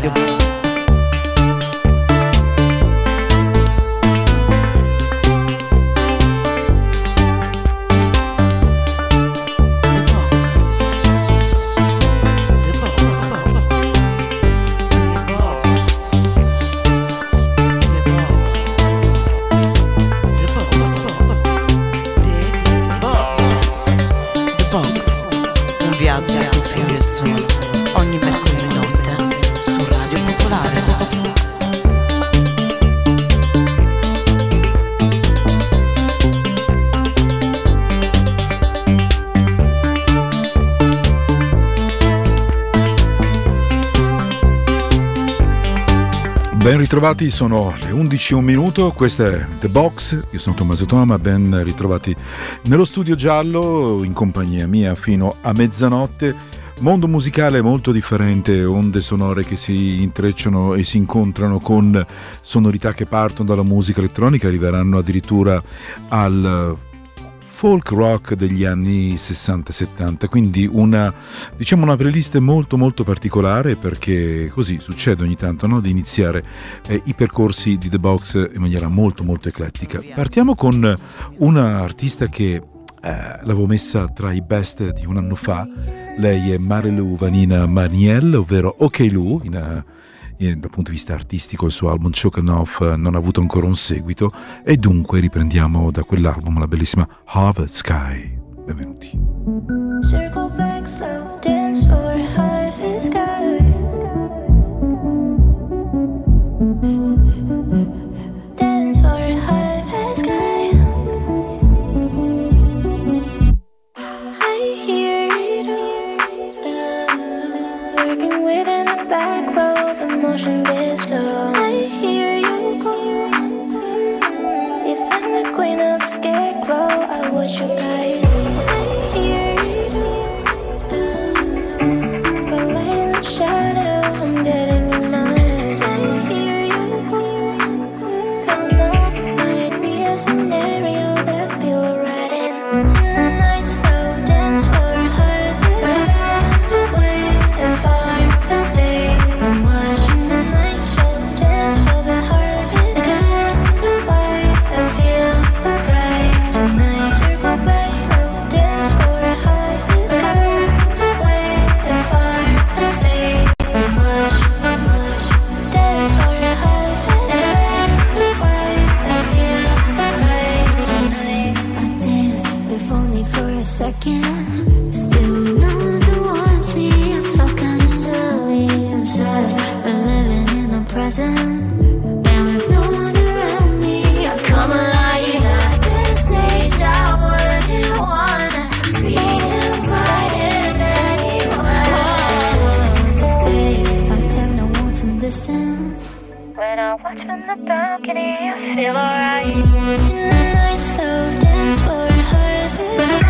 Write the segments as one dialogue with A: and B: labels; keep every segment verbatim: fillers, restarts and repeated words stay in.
A: Radio.
B: Ben ritrovati, sono le undici e un minuto, questo è The Box, io sono Tommaso Toma, ben ritrovati nello studio giallo in compagnia mia fino a mezzanotte. Mondo musicale molto differente, onde sonore che si intrecciano e si incontrano con sonorità che partono dalla musica elettronica, arriveranno addirittura al folk rock degli anni sessanta settanta, quindi una, diciamo, una playlist molto molto particolare, perché così succede ogni tanto, no? Di iniziare eh, i percorsi di The Box in maniera molto molto eclettica. Partiamo con una artista che eh, l'avevo messa tra i best di un anno fa. Lei è Marilu Vanina Maniel, ovvero OK Lu. In, in, dal punto di vista artistico il suo album Chokin' Off non ha avuto ancora un seguito, e dunque riprendiamo da quell'album la bellissima Harvest Sky. Benvenuti.
C: Circle back slow, dance for harvest sky. Dance for harvest sky. I hear it all, lurking within the back row, the motion gets slow. I hear you go. If I'm the queen of the scarecrow, I watch you guide. Shadow, I'm getting in my eyes. I hear you go. Come on, might be a scenario that I feel right in. In the night, slow dance for harvest. Away and far, I stay and watch. In the night, slow dance for the harvest. Why I feel the bright tonight. Circle back, slow dance for harvest. Away and far, I stay. Second, still no one wants me. I felt kinda silly, obsessed, but living in the present, and with no one around me, I come alive. At this stage, I wouldn't wanna be invited anywhere. These days, I take no notes in distance. When I watch from the balcony, I feel alright. In the night, slow dance for harvest.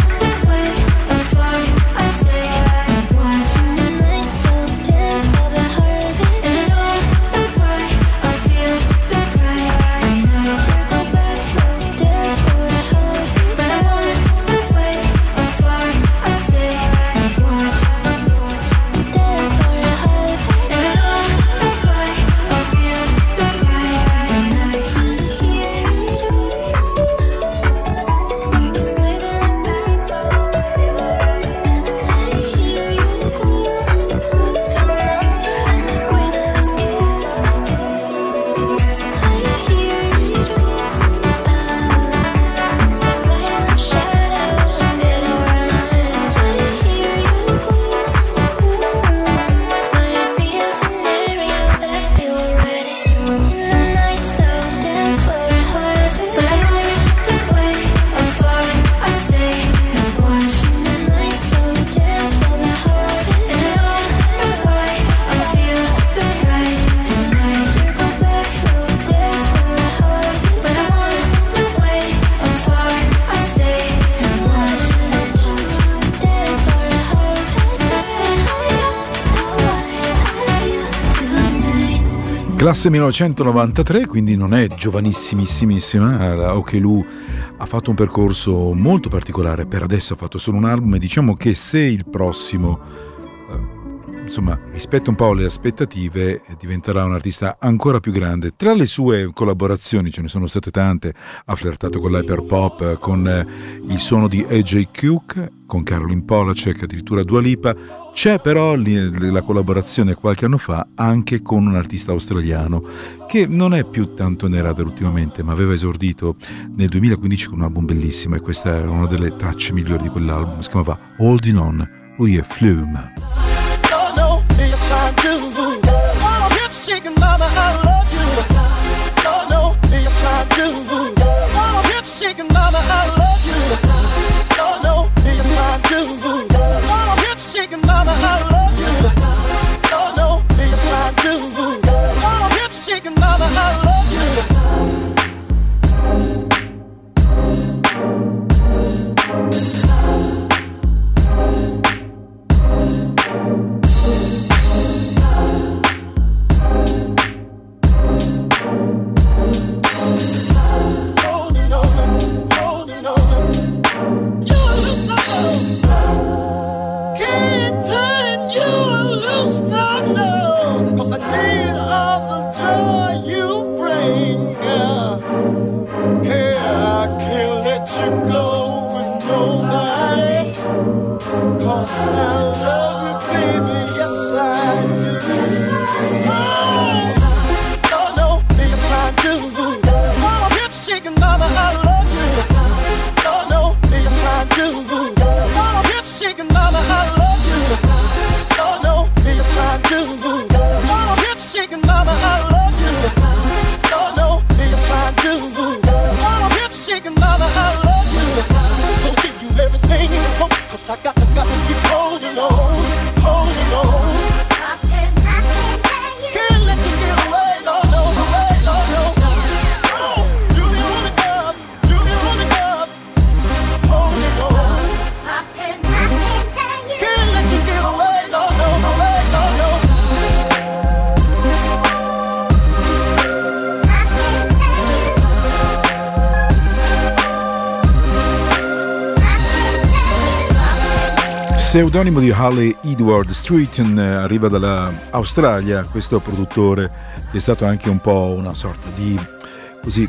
B: Classe millenovecentonovantatré, quindi non è giovanissimissima. La OK Lu ha fatto un percorso molto particolare, per adesso ha fatto solo un album, e diciamo che se il prossimo eh, insomma, rispetto un po' alle aspettative, diventerà un artista ancora più grande. Tra le sue collaborazioni ce ne sono state tante, ha flirtato con l'hyperpop, con eh, il suono di A J Cook, con Caroline Polachek, addirittura Dua Lipa. C'è però li, la collaborazione qualche anno fa anche con un artista australiano che non è più tanto nera ultimamente, ma aveva esordito nel duemilaquindici con un album bellissimo, e questa è una delle tracce migliori di quell'album, si chiamava Holding On. Lui è Flume. Pseudonimo di Harley Edward Streeton, arriva dall'Australia questo produttore che è stato anche un po' una sorta di, così,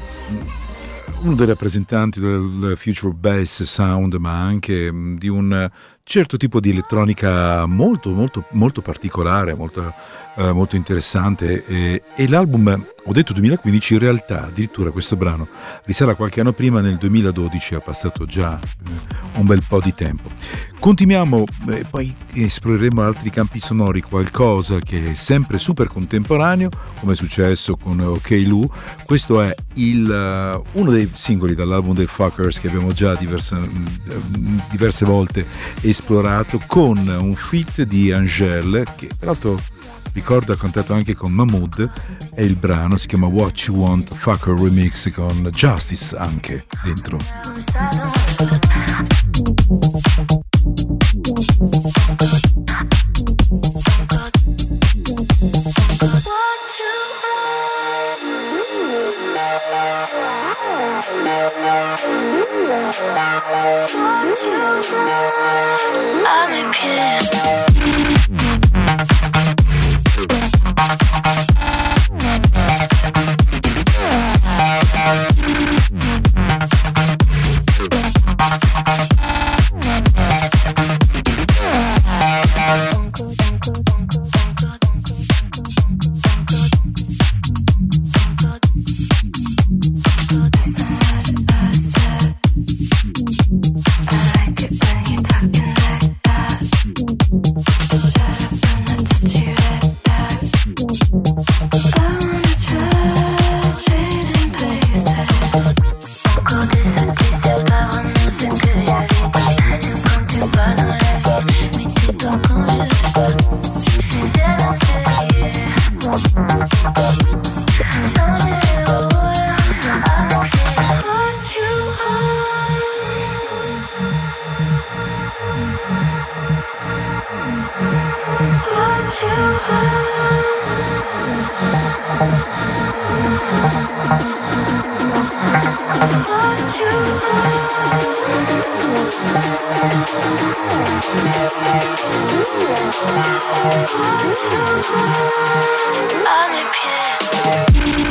B: uno dei rappresentanti del future bass sound, ma anche di un certo tipo di elettronica molto molto molto particolare, molto, eh, molto interessante, e, e l'album, ho detto duemilaquindici, in realtà addirittura questo brano risale a qualche anno prima, nel duemiladodici, ha passato già eh, un bel po' di tempo. Continuiamo, eh, poi esploreremo altri campi sonori, qualcosa che è sempre super contemporaneo, come è successo con OK Lou. Questo è il, uh, uno dei singoli dall'album dei Fuckers che abbiamo già diverse, diverse volte esplorato, con un feat di Angèle, che peraltro ricordo ha cantato anche con Mahmood, e il brano si chiama What You Want Fucker Remix, con Justice anche dentro.
C: I'm a kid. a mes pieds.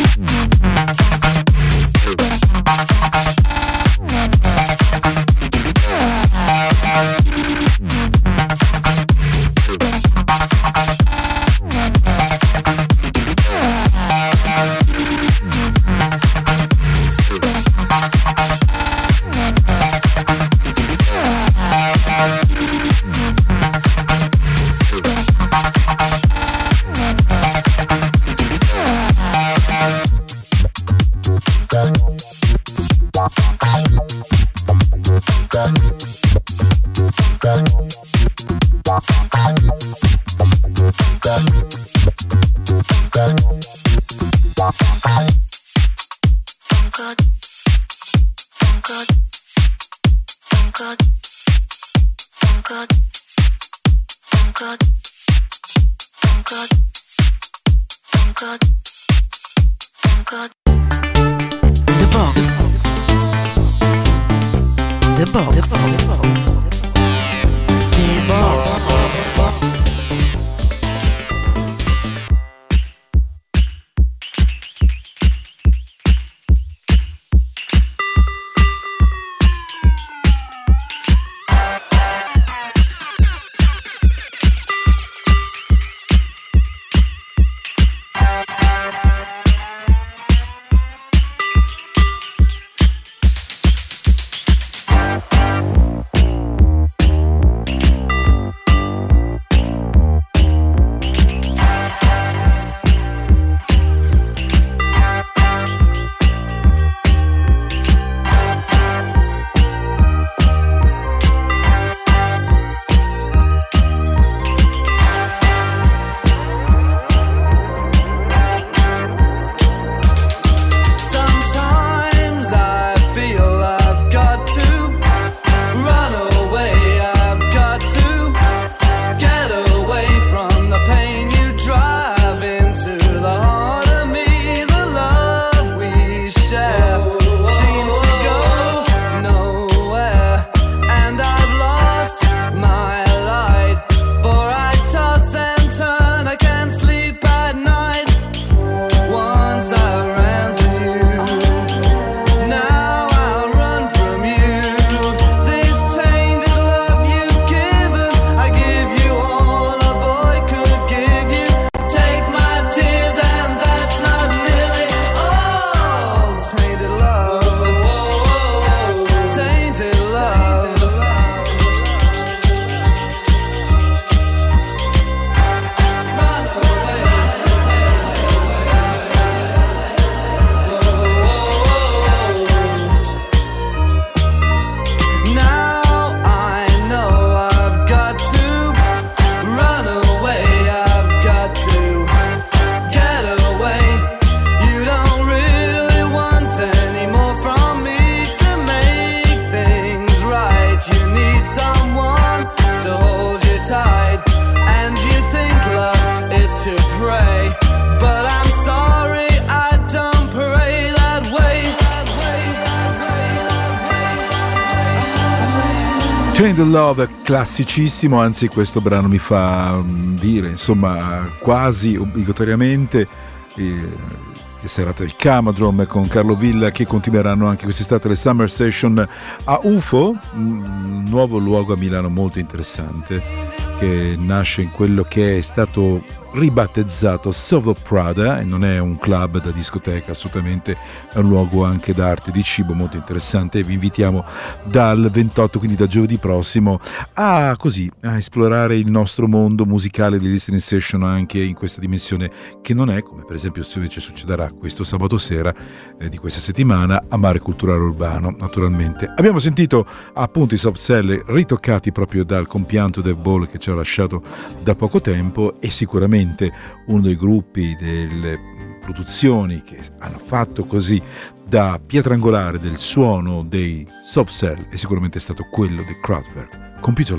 B: Chained Love, classicissimo, anzi questo brano mi fa dire, insomma, quasi obbligatoriamente eh, le serate del Camadrome con Carlo Villa, che continueranno anche quest'estate le Summer Session a U F O, un nuovo luogo a Milano molto interessante che nasce in quello che è stato ribattezzato Sovo Prada, e non è un club da discoteca, assolutamente è un luogo anche d'arte, di cibo molto interessante, e vi invitiamo dal ventotto, quindi da giovedì prossimo, a così a esplorare il nostro mondo musicale di listening session anche in questa dimensione, che non è, come per esempio invece succederà questo sabato sera eh, di questa settimana a Mare Culturale Urbano. Naturalmente abbiamo sentito appunto i Soft Cell ritoccati proprio dal compianto Dave Ball che ci ha lasciato da poco tempo, e sicuramente uno dei gruppi, delle produzioni che hanno fatto così da pietra angolare del suono dei Soft Cell è sicuramente stato quello di Kraftwerk, Computer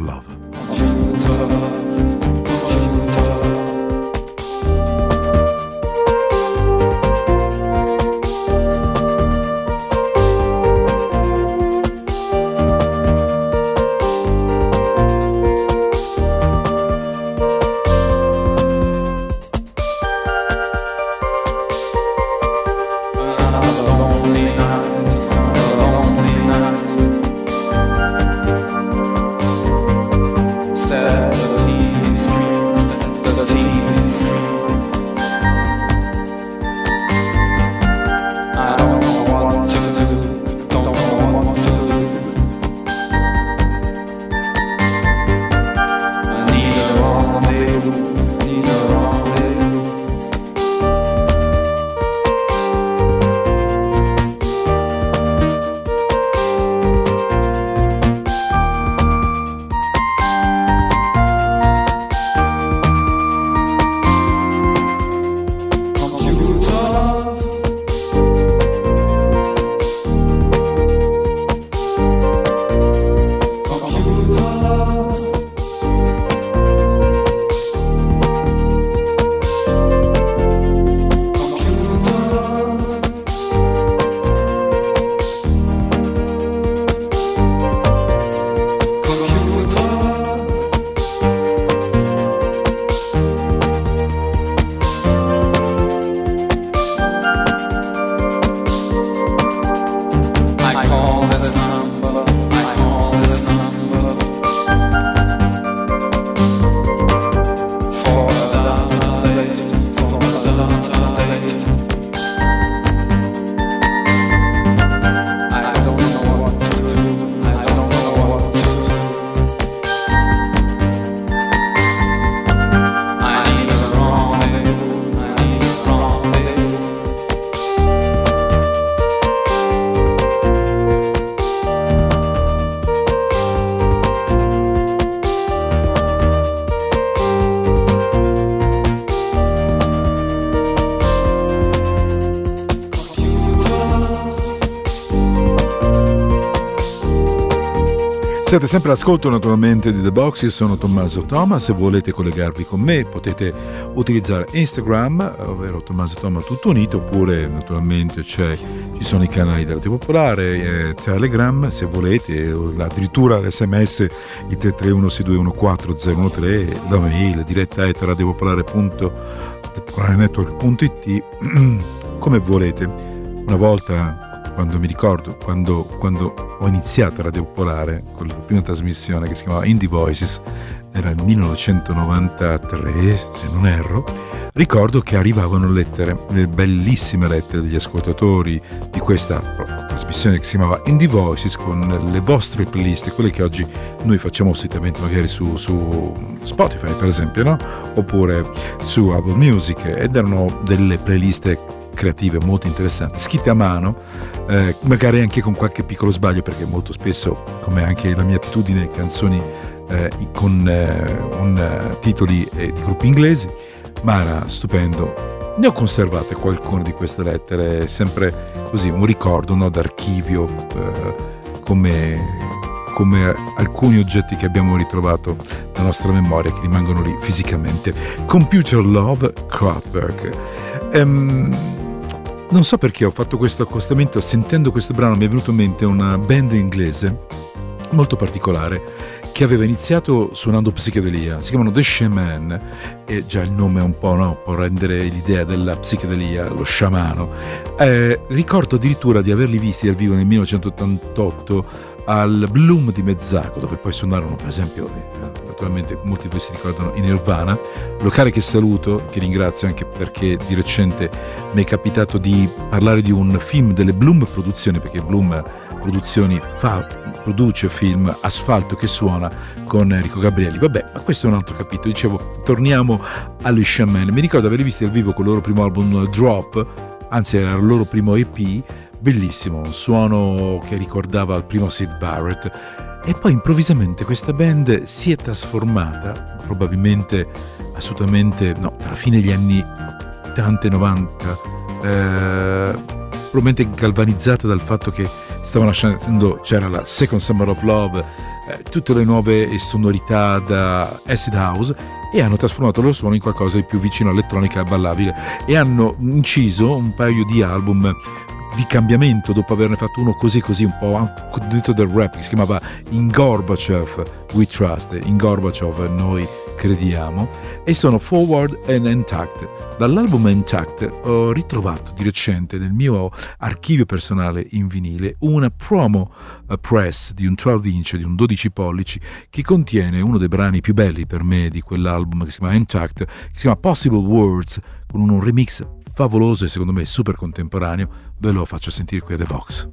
B: Love. Siete sempre all'ascolto naturalmente di The Box, io sono Tommaso Toma. Se volete collegarvi con me potete utilizzare Instagram, ovvero Tommaso Toma tutto unito, oppure naturalmente c'è, ci sono i canali della Radio Popolare, eh, Telegram se volete, addirittura l'esse emme esse il tre tre uno sei due uno quattro zero uno tre, la mail diretta at radiopopolare punto network punto it, come volete. Una volta, quando mi ricordo, quando, quando ho iniziato a Radio Popolare con la prima trasmissione che si chiamava Indie Voices, era il millenovecentonovantatré se non erro, ricordo che arrivavano lettere, bellissime lettere degli ascoltatori di questa trasmissione che si chiamava Indie Voices, con le vostre playlist, quelle che oggi noi facciamo solitamente magari su, su Spotify per esempio, no? Oppure su Apple Music, ed erano delle playlist creative molto interessanti, scritte a mano, eh, magari anche con qualche piccolo sbaglio, perché molto spesso, come anche la mia attitudine, canzoni eh, con eh, un, uh, titoli eh, di gruppi inglesi, ma era stupendo. Ne ho conservate qualcune di queste lettere, sempre così, un ricordo, no, d'archivio, eh, come, come alcuni oggetti che abbiamo ritrovato nella nostra memoria, che rimangono lì fisicamente. Computer Love, Kraftwerk. Um, Non so perché ho fatto questo accostamento, sentendo questo brano mi è venuto in mente una band inglese molto particolare che aveva iniziato suonando psichedelia, si chiamano The Shaman, e già il nome è un po', no, può rendere l'idea della psichedelia, lo sciamano. Eh, ricordo addirittura di averli visti dal vivo nel millenovecentottantotto al Bloom di Mezzago, dove poi suonarono per esempio, eh, naturalmente molti di voi si ricordano, in Nirvana, locale che saluto, che ringrazio anche perché di recente mi è capitato di parlare di un film delle Bloom Produzioni, perché Bloom Produzioni fa, produce film, Asfalto che suona, con Enrico Gabrielli. Vabbè, ma questo è un altro capitolo. Dicevo, torniamo agli Shaman. Mi ricordo averli visti dal vivo con il loro primo album Drop, anzi era il loro primo E P, bellissimo, un suono che ricordava il primo Syd Barrett, e poi improvvisamente questa band si è trasformata, probabilmente assolutamente, no, tra la fine degli anni ottanta e novanta, eh, probabilmente galvanizzata dal fatto che stavano nascendo, c'era la Second Summer of Love, eh, tutte le nuove sonorità da acid house, e hanno trasformato il loro suono in qualcosa di più vicino all'elettronica ballabile, e hanno inciso un paio di album di cambiamento dopo averne fatto uno così così un po' dentro del rap, che si chiamava In Gorbachev We Trust, in Gorbachev noi crediamo, e sono Forward and Intact. Dall'album Intact ho ritrovato di recente nel mio archivio personale in vinile una promo press di un dodici inch, di un dodici pollici, che contiene uno dei brani più belli per me di quell'album, che si chiama Intact, che si chiama Possible Words, con un remix favoloso e secondo me super contemporaneo. Ve lo faccio sentire qui a The Box.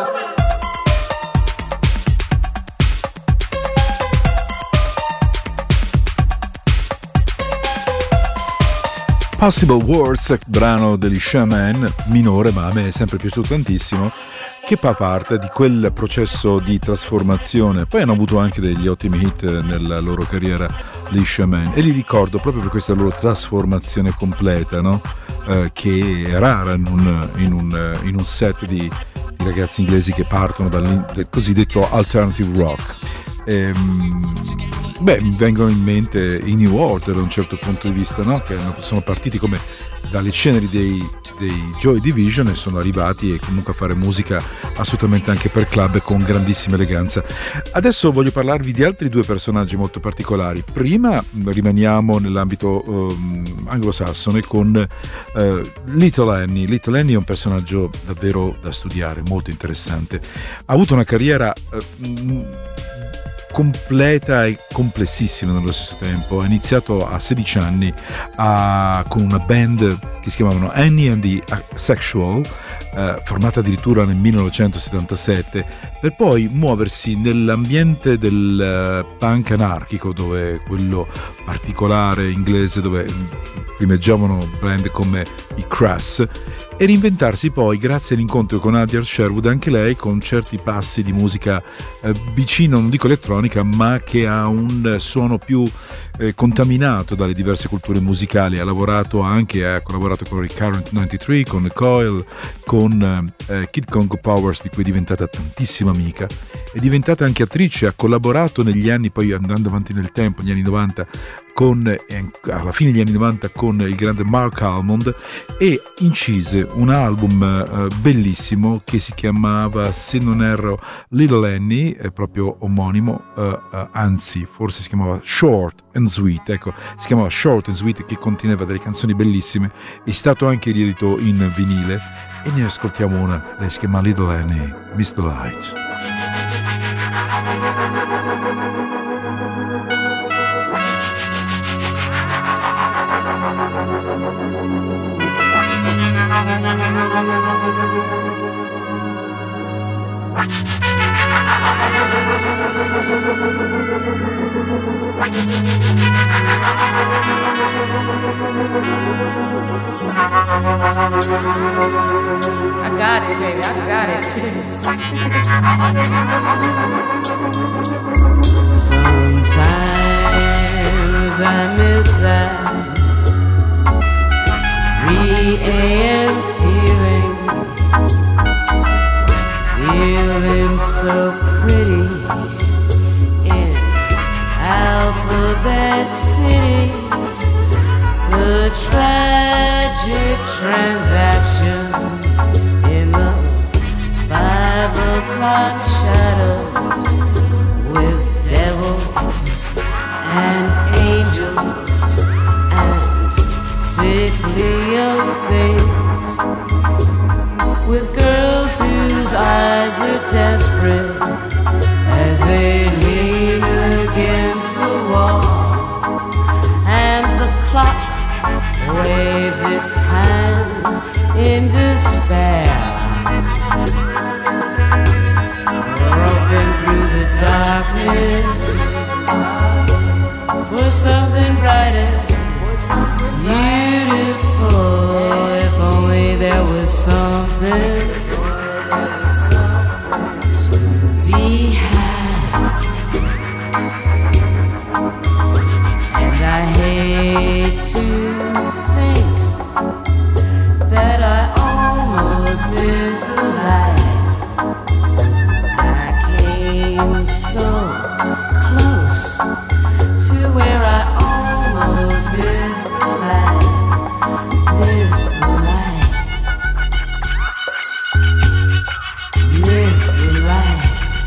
B: Possible Words, brano degli Shaman, minore ma a me è sempre piaciuto tantissimo, che fa parte di quel processo di trasformazione. Poi hanno avuto anche degli ottimi hit nella loro carriera, gli Shaman, e li ricordo proprio per questa loro trasformazione completa, no? Eh, che è rara in un, in un, in un set di, di ragazzi inglesi che partono dal cosiddetto alternative rock. Ehm, beh, mi vengono in mente i New Order da un certo punto di vista, no? Che sono partiti come dalle ceneri dei, dei Joy Division e sono arrivati e comunque a fare musica assolutamente anche per club e con grandissima eleganza. Adesso voglio parlarvi di altri due personaggi molto particolari. Prima rimaniamo nell'ambito um, anglosassone con uh, Little Annie. Little Annie è un personaggio davvero da studiare, molto interessante. Ha avuto una carriera uh, completa e complessissima nello stesso tempo. Ha iniziato a sedici anni a, con una band che si chiamavano Annie and the Asexual, eh, formata addirittura nel millenovecentosettantasette, per poi muoversi nell'ambiente del uh, punk anarchico, dove quello particolare inglese dove primeggiavano band come i Crass, e reinventarsi poi grazie all'incontro con Adia Sherwood, anche lei con certi passi di musica eh, vicino, non dico elettronica, ma che ha un suono più eh, contaminato dalle diverse culture musicali. Ha lavorato anche, ha collaborato con Recurrent novantatré, con Coil, con eh, Kid Congo Powers, di cui è diventata tantissima amica. È diventata anche attrice, ha collaborato negli anni, poi andando avanti nel tempo, negli anni novanta, con, eh, alla fine degli anni novanta con il grande Mark Almond, e incise un album eh, bellissimo che si chiamava, se non erro, Little Annie, è proprio omonimo, eh, eh, anzi forse si chiamava Short and Sweet, ecco, si chiamava Short and Sweet, che conteneva delle canzoni bellissime. È stato anche riedito in vinile e ne ascoltiamo una, lei si chiama Little Annie, Miss the Light.
A: I got it, baby, I got it. Sometimes I miss that three a.m. feeling, feeling so pretty in Alphabet City. The tragic transactions in the five o'clock shadows with devils and angels and sickly young things, with girls whose eyes are desperate as they lean against the wall, and the clock waves its hands in despair, groping through the darkness for something brighter, beautiful. If only there was something to be had. And I hate to think that I almost missed the light. I came so close to where I almost missed the light. Missed the light. Missed the light.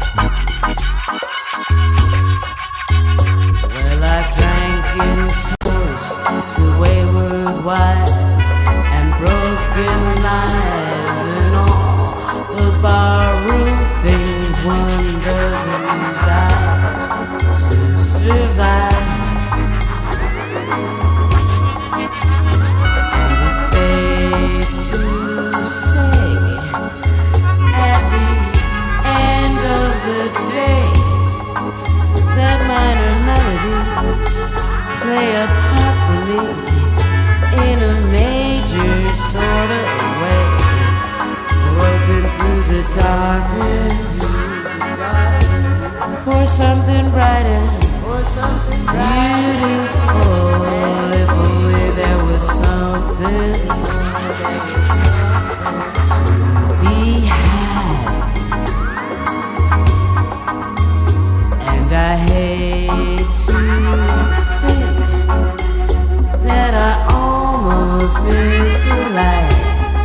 A: Well, I drank in toast to wayward wives and broken lives and all those barroom things one doesn't die. for something brighter, for something beautiful. If only there was something to be had. And I hate to think that I almost missed the light.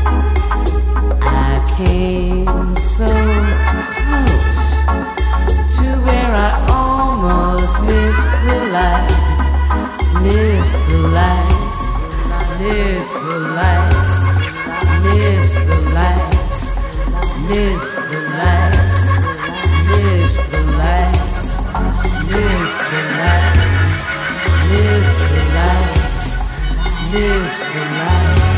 A: I came so close to where I almost missed the light, missed the lights, missed the lights, missed the lights, missed the lights, missed the lights, missed the lights, missed the lights, missed the lights.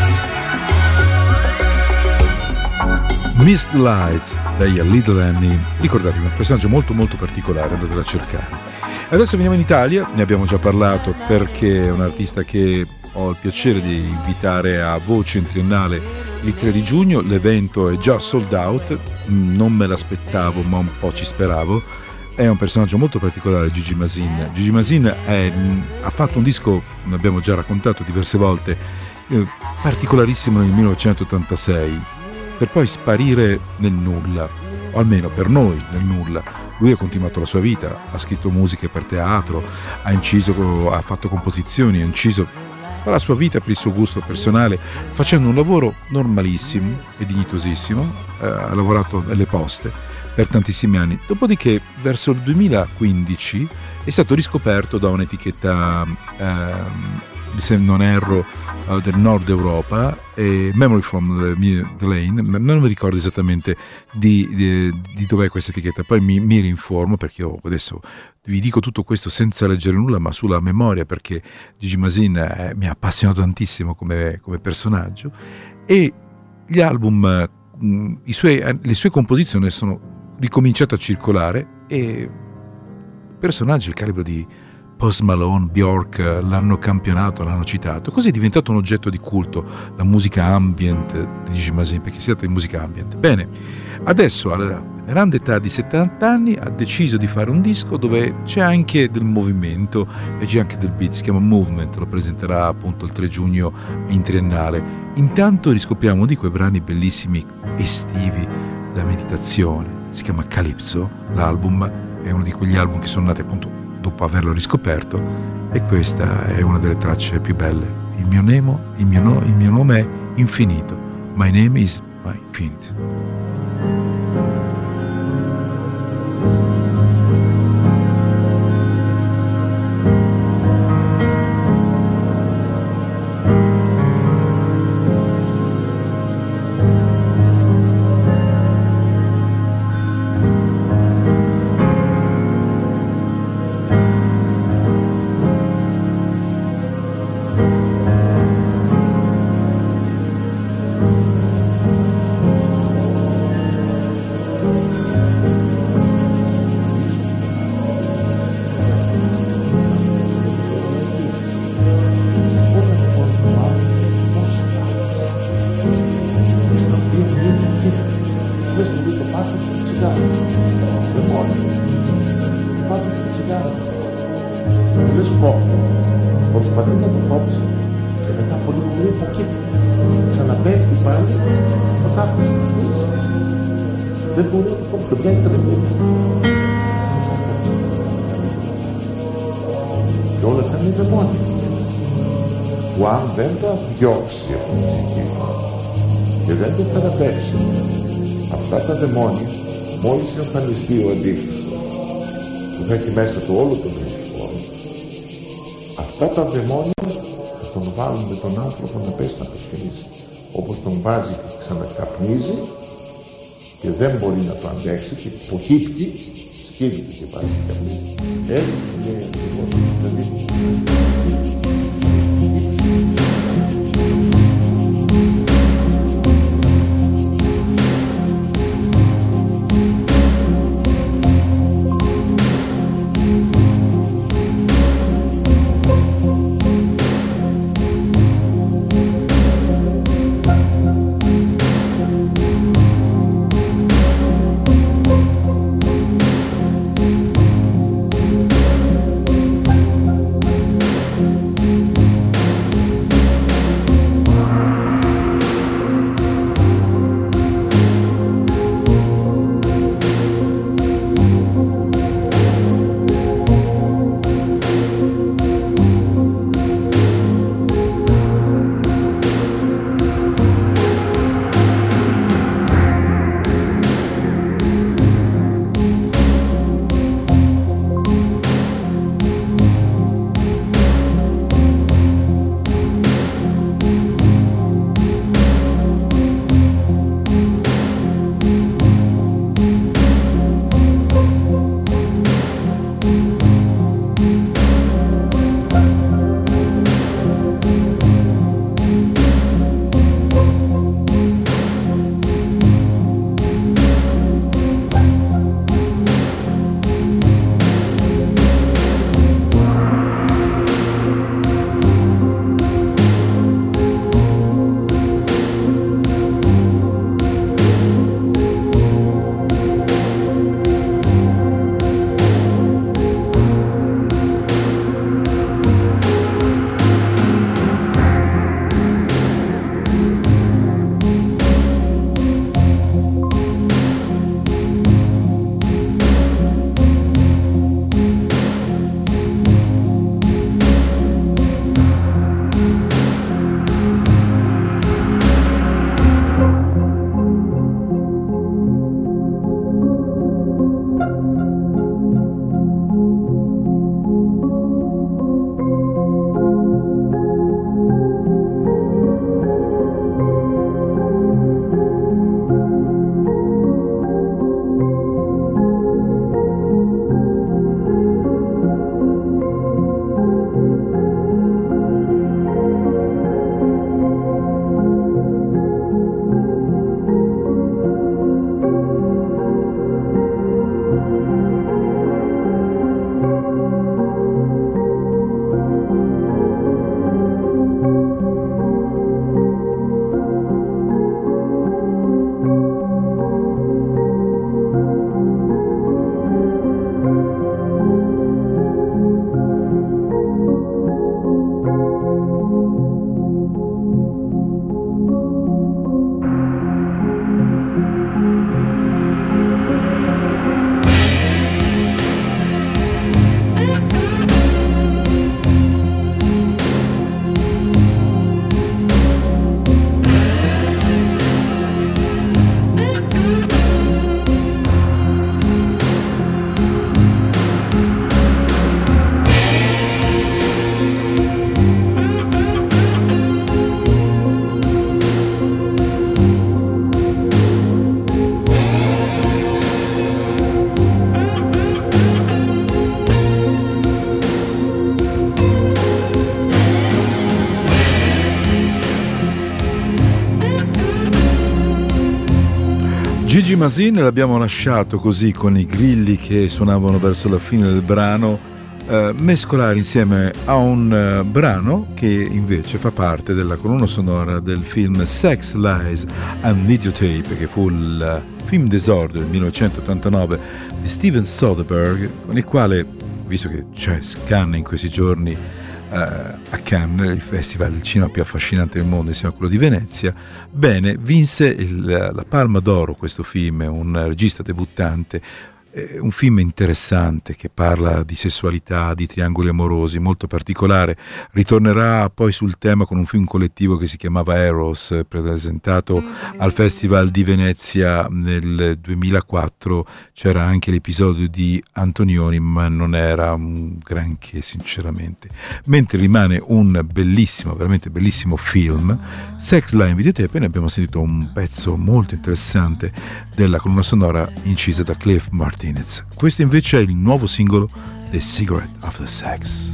B: Missed Lights, lei è Little Annie, ricordatevi, un personaggio molto molto particolare, andatelo a cercare. Adesso veniamo in Italia, ne abbiamo già parlato perché è un artista che ho il piacere di invitare a Voce in Triennale il tre di giugno, l'evento è già sold out, non me l'aspettavo ma un po' ci speravo. È un personaggio molto particolare, Gigi Masin. Gigi Masin è, ha fatto un disco, ne abbiamo già raccontato diverse volte, eh, particolarissimo nel millenovecentottantasei, per poi sparire nel nulla, o almeno per noi nel nulla. Lui ha continuato la sua vita, ha scritto musiche per teatro, ha inciso, ha fatto composizioni, ha inciso la sua vita per il suo gusto personale, facendo un lavoro normalissimo e dignitosissimo. Eh, ha lavorato nelle poste per tantissimi anni. Dopodiché, verso il duemilaquindici, è stato riscoperto da un'etichetta, eh, se non erro, uh, del nord Europa, e Memory from the, the Lane, non mi ricordo esattamente di, di, di dov'è questa etichetta, poi mi, mi rinformo, perché io adesso vi dico tutto questo senza leggere nulla, ma sulla memoria, perché Gigi Masin eh, mi ha appassionato tantissimo come, come personaggio, e gli album, mh, i suoi, le sue composizioni sono ricominciate a circolare, e personaggi del calibro di Post Malone, Bjork l'hanno campionato, l'hanno citato, così è diventato un oggetto di culto la musica ambient di Gigi Masin, perché si tratta di musica ambient. Bene, adesso alla grande età di settanta anni ha deciso di fare un disco dove c'è anche del movimento e c'è anche del beat, si chiama Movement, lo presenterà appunto il tre giugno in Triennale. Intanto riscopriamo di quei brani bellissimi estivi da meditazione, si chiama Calypso, l'album è uno di quegli album che sono nati appunto dopo averlo riscoperto, e questa è una delle tracce più belle. Il mio, nemo, il mio, no, il mio nome è infinito. My name is my infinite.
D: Και όλα θα είναι δαιμόνια που αν δεν τα διώξει από την ψυχή και δεν το θεραπεύσει, αυτά τα δαιμόνια, μόλις εμφανιστεί ο αντίχριστος που θα έχει μέσα του όλο τον δεσμό, αυτά τα δαιμόνια θα τον βάλουν με τον άνθρωπο να πέσει να προσφυλίσει, όπως τον βάζει και ξανακαπνίζει και δεν μπορεί να το αντέξει και υποκύπτει, σκύβεται και πάει και καπνίζει. Έτσι είναι λοιπόν, δηλαδή.
B: Gigi Masin l'abbiamo lasciato così con i grilli che suonavano verso la fine del brano, eh, mescolare insieme a un uh, brano che invece fa parte della colonna sonora del film Sex, Lies and Videotape, che fu il uh, film d'esordio del millenovecentottantanove di Steven Soderbergh, con il quale, visto che c'è Cannes in questi giorni, Uh, a Cannes, il festival del cinema più affascinante del mondo insieme a quello di Venezia, bene, vinse il, la Palma d'Oro questo film, un regista debuttante, eh, un film interessante che parla di sessualità, di triangoli amorosi, molto particolare. Ritornerà poi sul tema con un film collettivo che si chiamava Eros, presentato al Festival di Venezia nel duemilaquattro. C'era anche l'episodio di Antonioni, ma non era un granché sinceramente, mentre rimane un bellissimo, veramente bellissimo film, Sex, Lies and Videotape. Ne abbiamo sentito un pezzo molto interessante della colonna sonora incisa da Cliff Martinez. Questo invece è il nuovo singolo The Cigarette After Sex.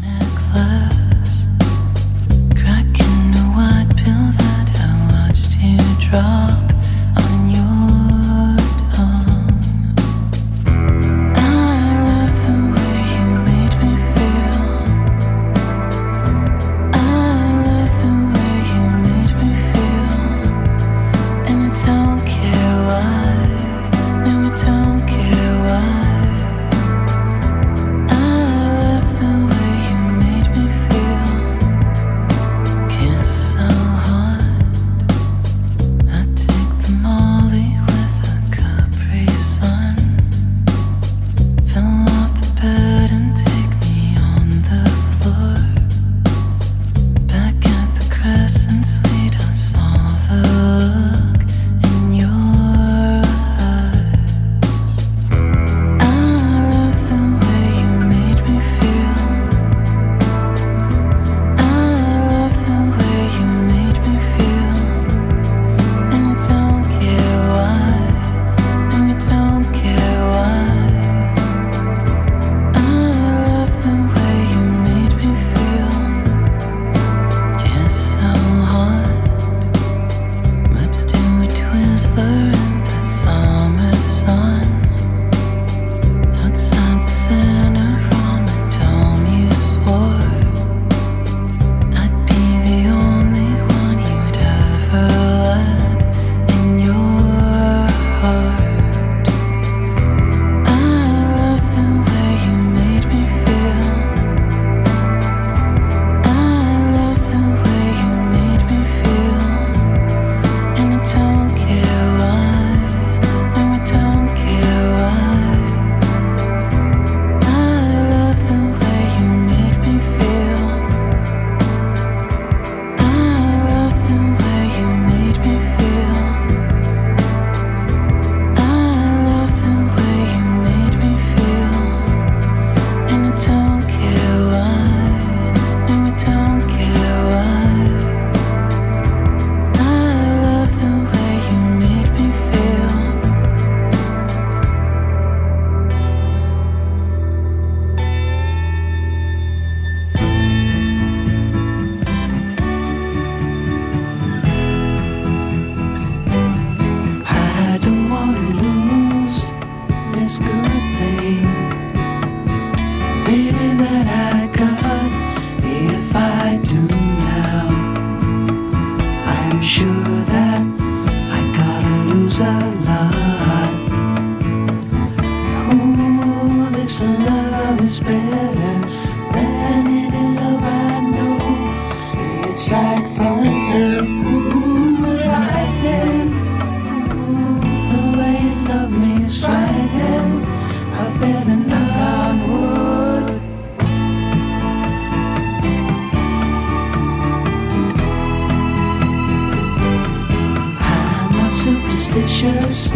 E: Superstitious,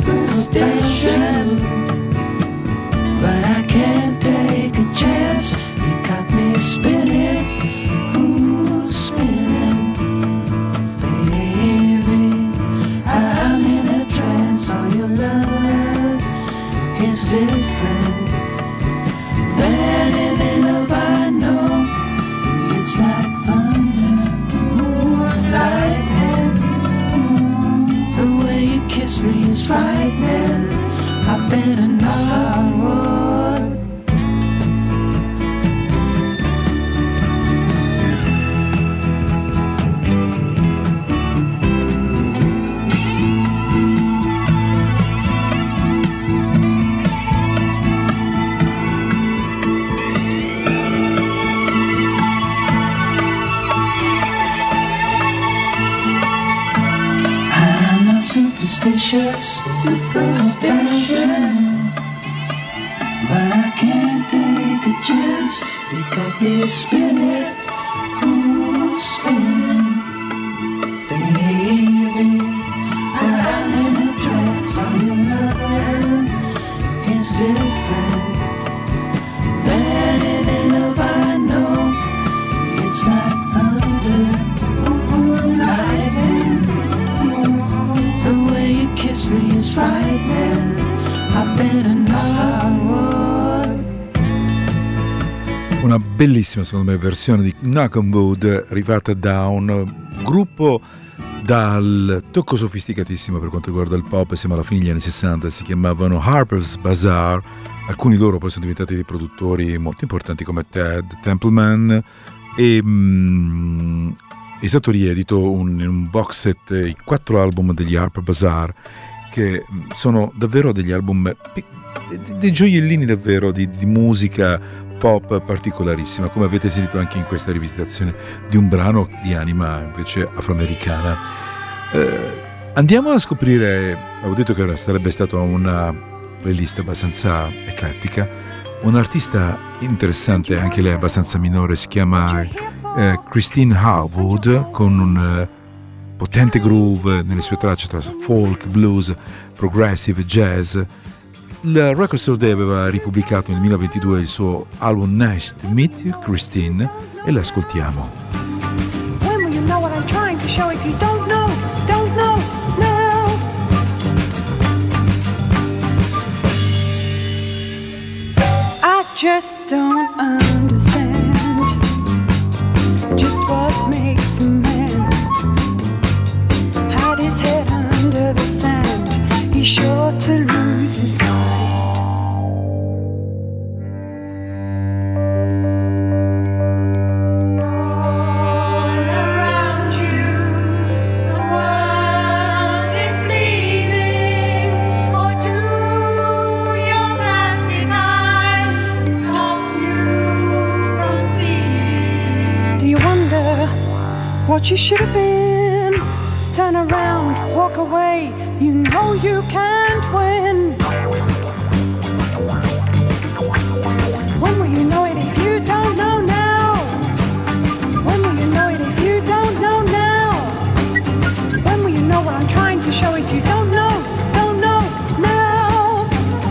E: superstitious, but I can't take a chance. You got me spinning, ooh, spinning, baby. I'm in a trance. All your love is different than any love I know. It's like thunder, ooh, lightning. The way you kiss me is frightening. I better not. Superstitious, superstitious, but I can't take a chance. You got me spinning, ooh, spinning, baby. I'm in a dress, I'm in love, it's different than any love I know. It's like thunder, ooh, lightning. The way you kiss me is frightening. I better not.
B: Una bellissima, secondo me, versione di Knock on Wood arrivata da un gruppo dal tocco sofisticatissimo per quanto riguarda il pop, siamo alla fine degli anni sessanta, si chiamavano Harper's Bazaar. Alcuni loro poi sono diventati dei produttori molto importanti come Ted Templeman e mm, Esatori edito un, un box set, i quattro album degli Harper Bazaar, che sono davvero degli album, dei gioiellini davvero di, di musica pop particolarissima, come avete sentito anche in questa rivisitazione di un brano di anima invece afroamericana. Eh, andiamo a scoprire, avevo detto che sarebbe stata una playlist abbastanza eclettica, un'artista interessante, anche lei abbastanza minore, si chiama Eh, Christine Harwood, con un eh, potente groove nelle sue tracce tra folk, blues, progressive, jazz. Il Record Store Day aveva ripubblicato nel duemilaventidue il suo album Nice to Meet You, Christine, e l'ascoltiamo.
F: When will you know what I'm trying to show? If you don't know, don't know, no. I just don't understand just what makes a man hide his head under the sand. He's sure to lose his mind. All around you, the world is bleeding. Or do your plastic eyes stop you from seeing? Do you wonder what you should have been? Turn around, walk away, you know you can't win. When will you know it if you don't know now? When will you know it if you don't know now? When will you know what I'm trying to show if you don't know, don't know now?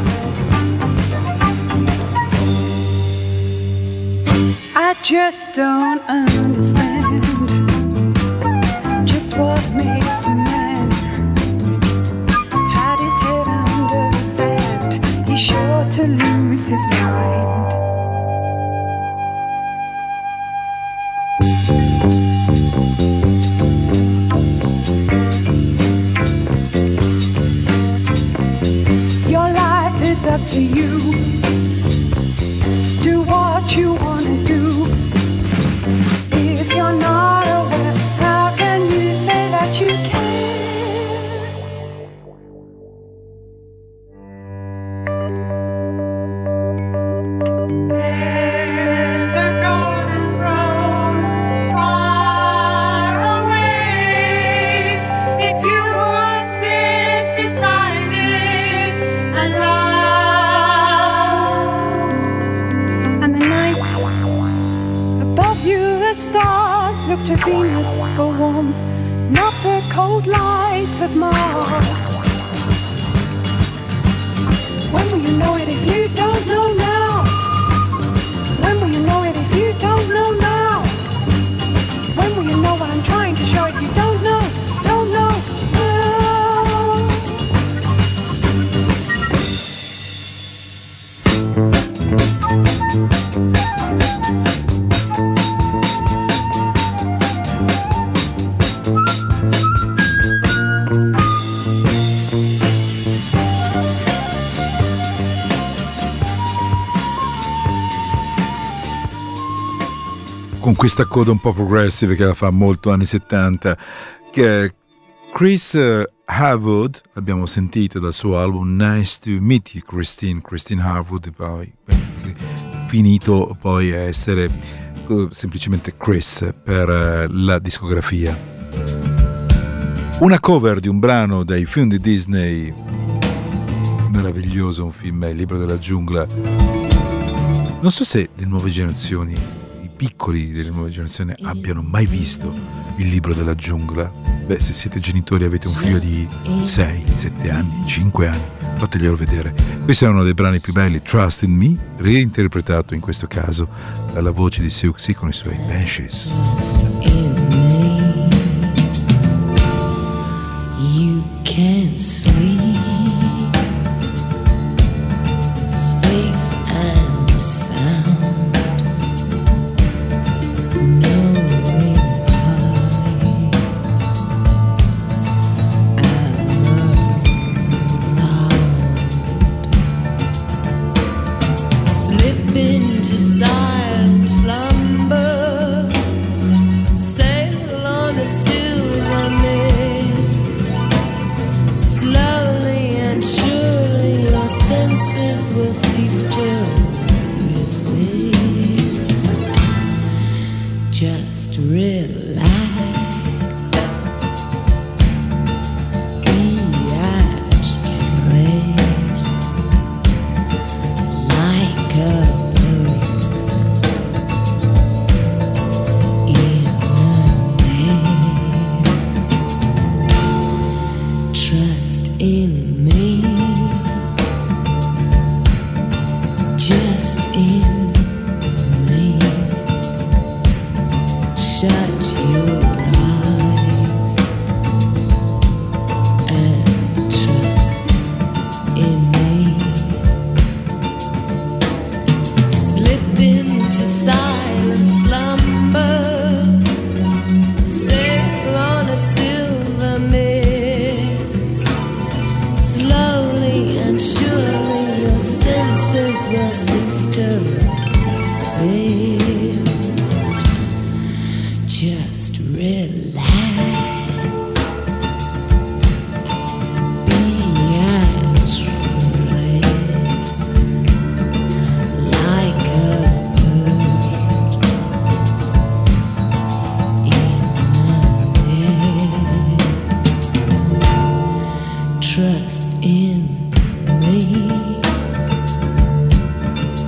F: I just don't understand just what makes a man hide his head under the sand. He's sure to lose his mind. Your life is up to you. Do what you want to do. If you're not aware, how can you say that you can? There's a golden road far away. If you would sit beside it and love. And the night above you, the stars look to Venus for warmth, not the cold light of Mars. When will you know it if you don't know now? When will you know it if you don't know now? When will you know what I'm trying to show if you don't know, don't know now?
B: con questa coda un po' progressive che la fa molto anni settanta, che è Chris Harwood, l'abbiamo sentito dal suo album Nice to Meet You Christine, Christine Harwood, poi finito poi a essere semplicemente Chris per la discografia. Una cover di un brano dai film di Disney meraviglioso, un film, Il libro della giungla. Non so se le nuove generazioni, i piccoli delle nuove generazioni abbiano mai visto Il libro della giungla. Beh, se siete genitori e avete un figlio di sei, sette anni, cinque anni, fateglielo vedere. Questo è uno dei brani più belli, Trust in Me, reinterpretato in questo caso dalla voce di Siouxsie con i suoi Banshees.
A: You can't sleep safe and sound, knowing I am around. Slip into silent slumber, sail on a silver mist. Slowly and surely your senses will cease to resist. Just relax, be at rest, like a bird in a nest. Trust in me, just in me. Shut your eyes and trust in me. Slip into silent slumber, sail on a silver mist. Slowly and surely your senses will cease to resist. Just relax, be at rest, like a bird in a nest. Trust in me,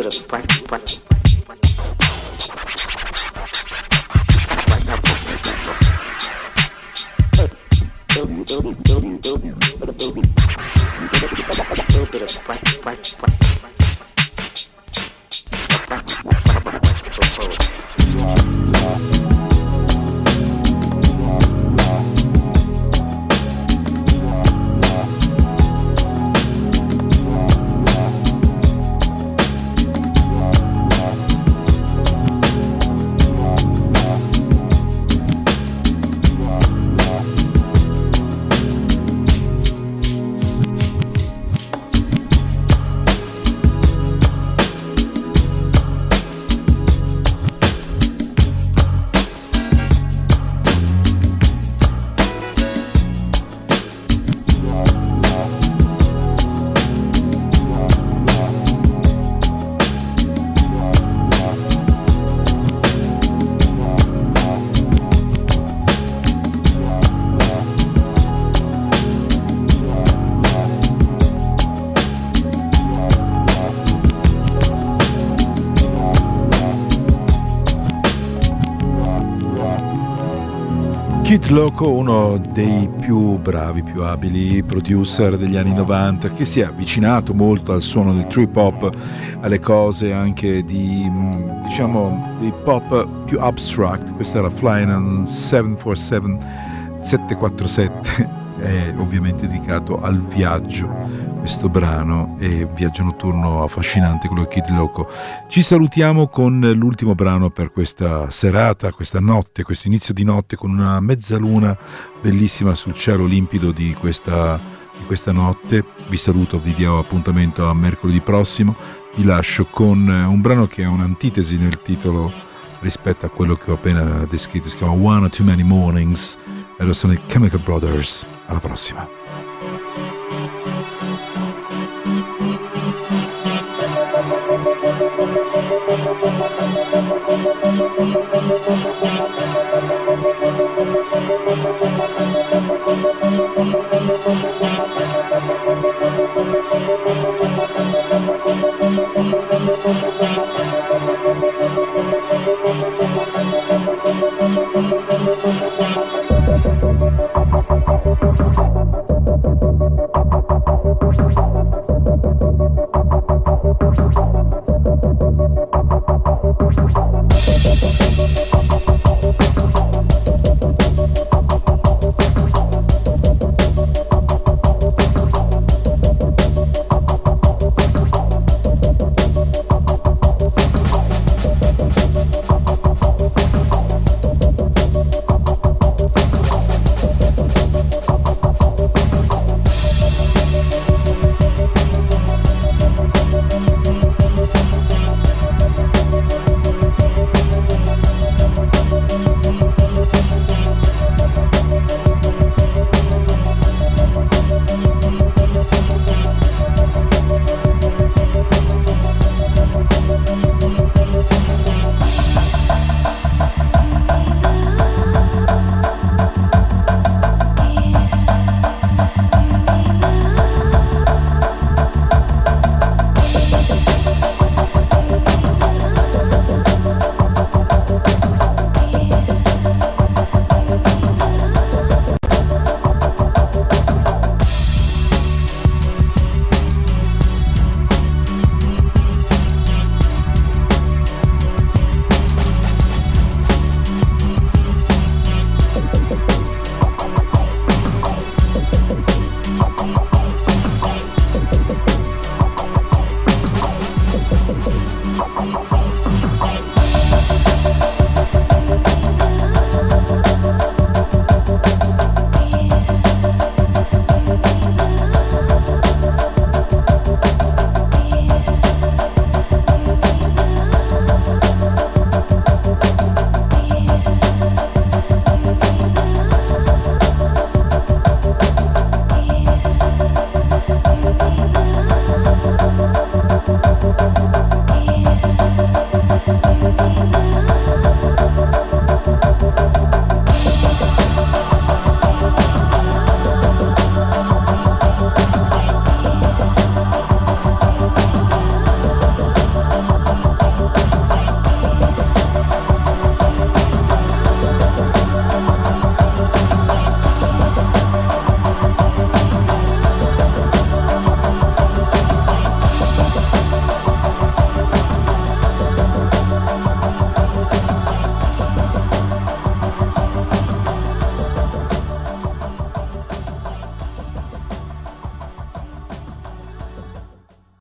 G: bit of practice, practice.
B: Kid Loco, uno dei più bravi, più abili producer degli anni novanta, che si è avvicinato molto al suono del trip hop, alle cose anche di, diciamo, di pop più abstract. Questa era Flying on sette quattro sette sette quattro sette, è ovviamente dedicato al viaggio questo brano, è viaggio notturno affascinante, quello di Kid Loco. Ci salutiamo con l'ultimo brano per questa serata, questa notte, questo inizio di notte, con una mezzaluna bellissima sul cielo limpido di questa, di questa notte. Vi saluto, vi do appuntamento a mercoledì prossimo. Vi lascio con un brano che ha un'antitesi nel titolo rispetto a quello che ho appena descritto, si chiama One or Too Many Mornings, e lo sono i Chemical Brothers. Alla prossima.
C: Bye.